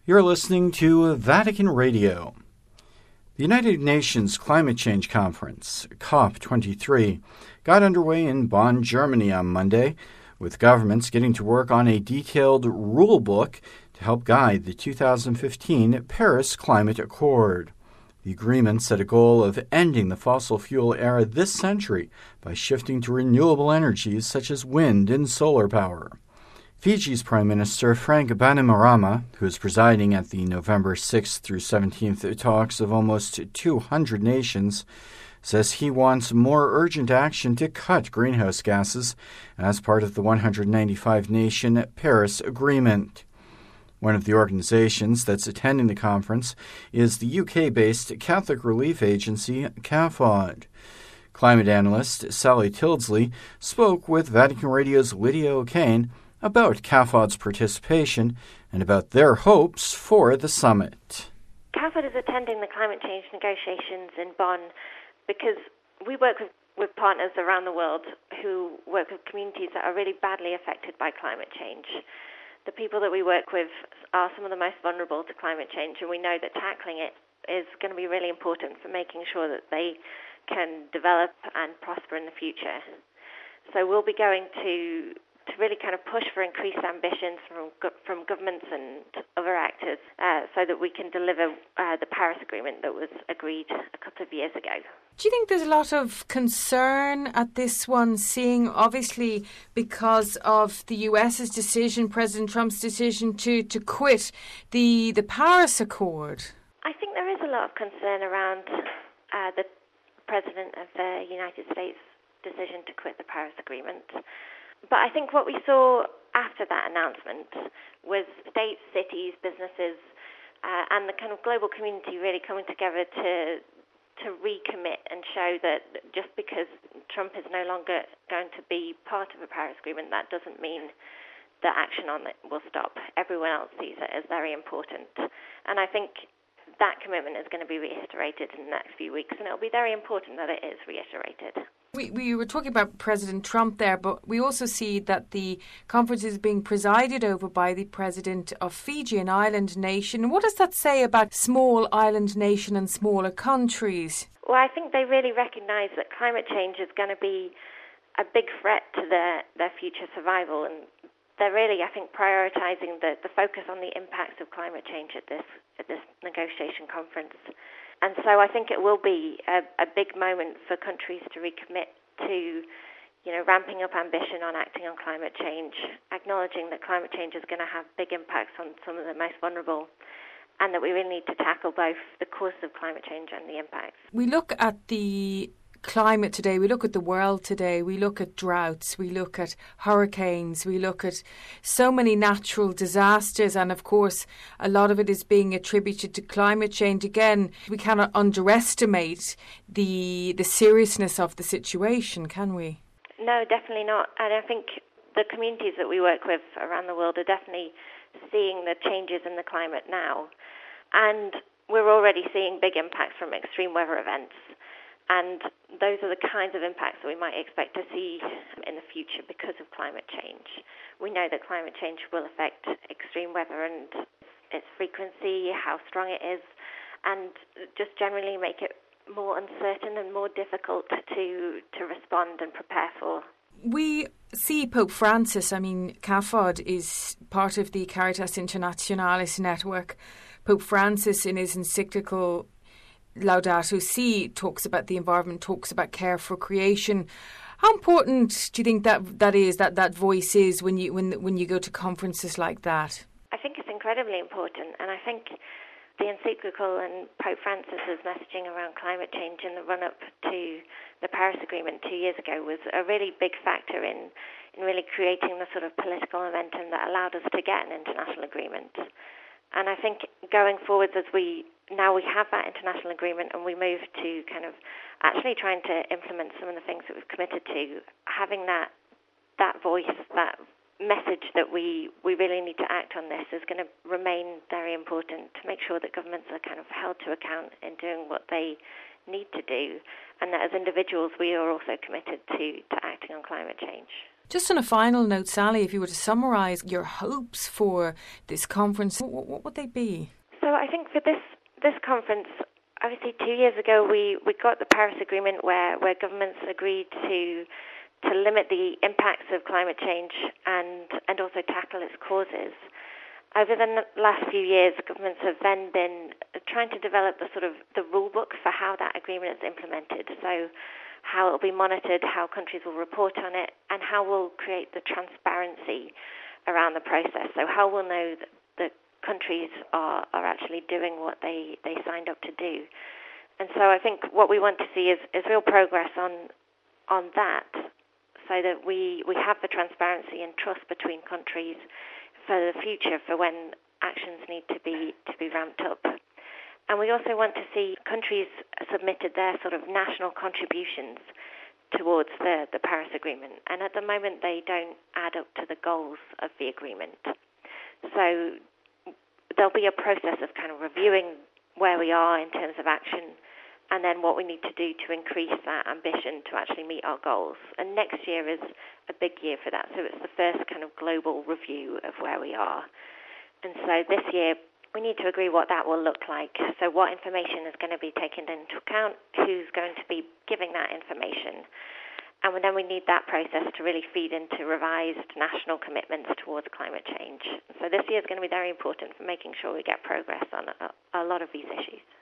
You're listening to Vatican Radio. The United Nations Climate Change Conference, COP23, got underway in Bonn, Germany on Monday, with governments getting to work on a detailed rule book to help guide the 2015 Paris Climate Accord. The agreement set a goal of ending the fossil fuel era this century by shifting to renewable energies such as wind and solar power. Fiji's Prime Minister Frank Bainimarama, who is presiding at the November 6th through 17th talks of almost 200 nations, says he wants more urgent action to cut greenhouse gases as part of the 195-nation Paris Agreement. One of the organizations that's attending the conference is the UK-based Catholic relief agency CAFOD. Climate analyst Sally Tildesley spoke with Vatican Radio's Lydia O'Kane about CAFOD's participation and about their hopes for the summit. CAFOD is attending the climate change negotiations in Bonn because we work with partners around the world who work with communities that are really badly affected by climate change. The people that we work with are some of the most vulnerable to climate change, and we know that tackling it is going to be really important for making sure that they can develop and prosper in the future. So we'll be going to really kind of push for increased ambitions from governments and other actors so that we can deliver the Paris Agreement that was agreed a couple of years ago. Do you think there's a lot of concern at this one, seeing obviously because of the US's decision, President Trump's decision to quit the Paris Accord? I think there is a lot of concern around the President of the United States' decision to quit the Paris Agreement. But I think what we saw after that announcement was states, cities, businesses, and the kind of global community really coming together to recommit and show that just because Trump is no longer going to be part of the Paris Agreement, that doesn't mean that action on it will stop. Everyone else sees it as very important. And I think that commitment is going to be reiterated in the next few weeks, and it'll be very important that it is reiterated. We were talking about President Trump there, but we also see that the conference is being presided over by the president of Fiji, an island nation. What does that say about small island nation and smaller countries? Well, I think they really recognise that climate change is going to be a big threat to their future survival, and they're really, I think, prioritising the focus on the impacts of climate change at this negotiation conference. And so I think it will be a big moment for countries to recommit to, ramping up ambition on acting on climate change, acknowledging that climate change is going to have big impacts on some of the most vulnerable, and that we really need to tackle both the cause of climate change and the impacts. We look at the climate today, we look at the world today, we look at droughts, we look at hurricanes, we look at so many natural disasters, and of course a lot of it is being attributed to climate change. Again, we cannot underestimate the seriousness of the situation, can we? No, definitely not. And I think the communities that we work with around the world are definitely seeing the changes in the climate now, and we're already seeing big impacts from extreme weather events. And those are the kinds of impacts that we might expect to see in the future because of climate change. We know that climate change will affect extreme weather and its frequency, how strong it is, and just generally make it more uncertain and more difficult to respond and prepare for. We see Pope Francis, CAFOD is part of the Caritas Internationalis network. Pope Francis, in his encyclical Laudato Si, talks about the environment, talks about care for creation. How important do you think that voice is when you go to conferences like that? I think it's incredibly important, and I think the encyclical and Pope Francis's messaging around climate change in the run-up to the Paris Agreement 2 years ago was a really big factor in really creating the sort of political momentum that allowed us to get an international agreement. And I think going forwards, as we have that international agreement and we move to kind of actually trying to implement some of the things that we've committed to, having that voice, that message that we really need to act on this is going to remain very important to make sure that governments are kind of held to account in doing what they need to do, and that as individuals we are also committed to acting on climate change. Just on a final note, Sally, if you were to summarise your hopes for this conference, what would they be? So I think for this conference, obviously 2 years ago we got the Paris Agreement where governments agreed to limit the impacts of climate change and also tackle its causes. Over the last few years, governments have then been trying to develop the rule book for how that agreement is implemented. So how it will be monitored, how countries will report on it, and how we'll create the transparency around the process. So how we'll know that countries are actually doing what they signed up to do. And so I think what we want to see is real progress on that, so that we have the transparency and trust between countries for the future, for when actions need to be ramped up. And we also want to see countries submitted their national contributions towards the Paris Agreement. And at the moment, they don't add up to the goals of the agreement. So there'll be a process of kind of reviewing where we are in terms of action, and then what we need to do to increase that ambition to actually meet our goals. And next year is a big year for that. So it's the first kind of global review of where we are. And so this year, we need to agree what that will look like. So what information is going to be taken into account, who's going to be giving that information. And then we need that process to really feed into revised national commitments towards climate change. So this year is going to be very important for making sure we get progress on a lot of these issues.